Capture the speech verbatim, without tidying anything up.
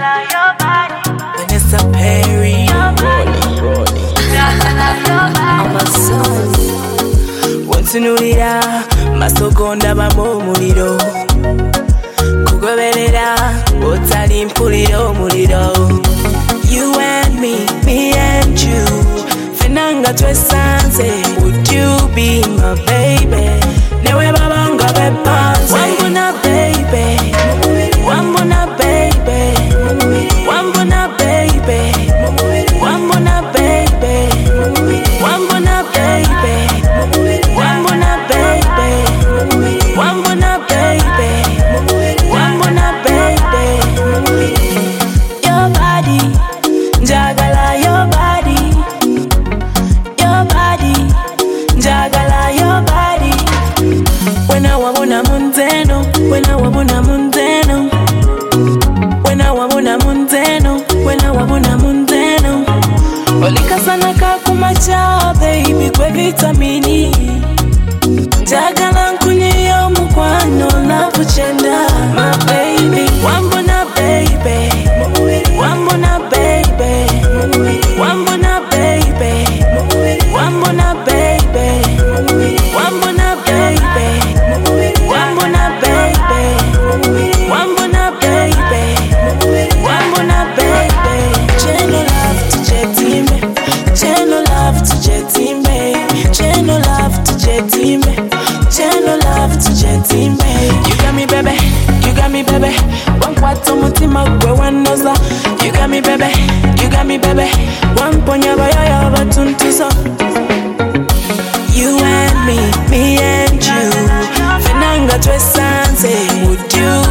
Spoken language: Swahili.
Vanessa Perry, rolling, rolling. I'm a son. Once you nurira, masogonda bamumuliro. Kugoberera, otali mpuliro muliro. You and me, me and you. Fenanga twesanze, would you be my baby? Newe babanga bepanze. Wambona baby, wambona baby, wambona baby, wambona baby, wambona baby, wambona baby, wambona baby, wambona baby. Your body, njagala your body, your body, njagala your body. When I wabona munzeno, when I wabona munzeno, when I wabona munzeno, when I wabona munzeno. Olika sana kakumacha baby kwe vitamini. Njagala nkunyeyo mukwano na kuchenda my baby. Wambona baby, wambona baby, wambona baby, wambona baby, wambona baby, wambona baby, wambona baby, wambona baby. Cheno love to jetime, cheno love to jetime, cheno love to jetime, cheno love to jetime. You got me baby, you got me baby. One kwato mutima gwe wanoza. You got me baby, you got me baby. One ponya bayaya batuntuso. You and me, me and you. Fenanga twesanze, would you